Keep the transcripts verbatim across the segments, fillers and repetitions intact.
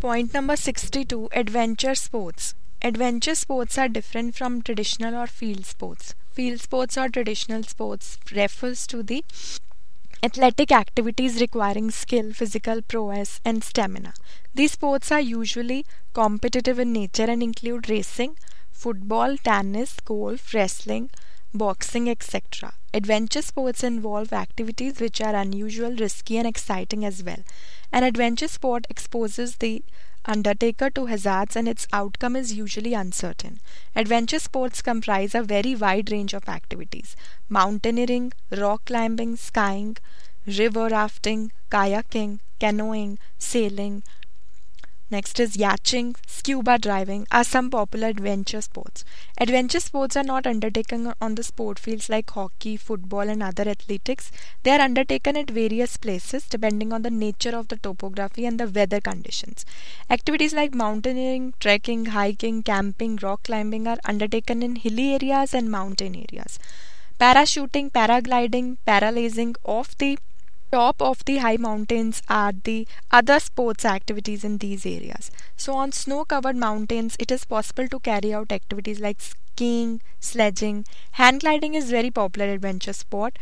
Point number sixty-two, adventure sports. Adventure sports are different from traditional or field sports. Field sports or traditional sports refers to the athletic activities requiring skill, physical prowess, and stamina. These sports are usually competitive in nature and include racing, football, tennis, golf, wrestling, boxing, et cetera. Adventure sports involve activities which are unusual, risky, and exciting as well. An adventure sport exposes the undertaker to hazards and its outcome is usually uncertain. Adventure sports comprise a very wide range of activities: mountaineering, rock climbing, skiing, river rafting, kayaking, canoeing, sailing. Next is yachting, scuba diving are some popular adventure sports. Adventure sports are not undertaken on the sport fields like hockey, football, and other athletics. They are undertaken at various places depending on the nature of the topography and the weather conditions. Activities like mountaineering, trekking, hiking, camping, rock climbing are undertaken in hilly areas and mountain areas. Parachuting, paragliding, paralazing off the top of the high mountains are the other sports activities in these areas. So, on snow covered mountains, it is possible to carry out activities like skiing, sledging. Hang gliding is very popular adventure sport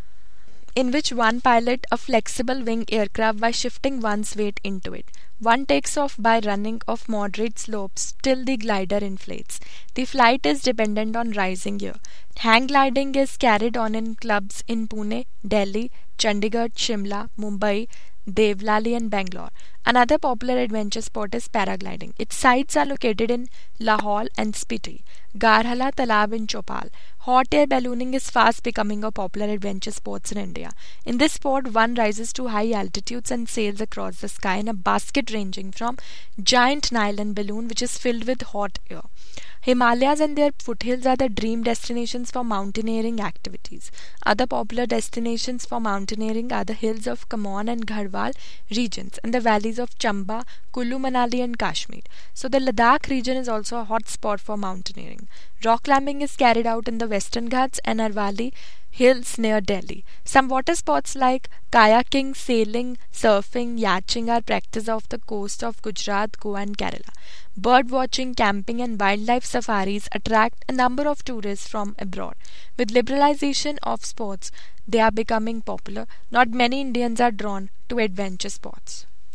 in which one pilots a flexible wing aircraft by shifting one's weight into it. One takes off by running off moderate slopes till the glider inflates. The flight is dependent on rising air. Hang gliding is carried on in clubs in Pune, Delhi, Chandigarh, Shimla, Mumbai, Devlali, and Bangalore. Another popular adventure sport is paragliding. Its sites are located in Lahore and Spiti. Garhala Talab in Chopal. Hot air ballooning is fast becoming a popular adventure sport in India. In this sport, one rises to high altitudes and sails across the sky in a basket ranging from giant nylon balloon which is filled with hot air. Himalayas and their foothills are the dream destinations for mountaineering activities. Other popular destinations for mountaineering are the hills of Kumaon and Garhwal regions and the valleys of Chamba, Kullu Manali, and Kashmir. So the Ladakh region is also a hot spot for mountaineering. Rock climbing is carried out in the Western Ghats and Arvali hills near Delhi. Some water sports like kayaking, sailing, surfing, yachting are practiced off the coast of Gujarat, Goa, and Kerala. Bird watching, camping, and wildlife safaris attract a number of tourists from abroad. With liberalization of sports, they are becoming popular. Not many Indians are drawn to adventure sports.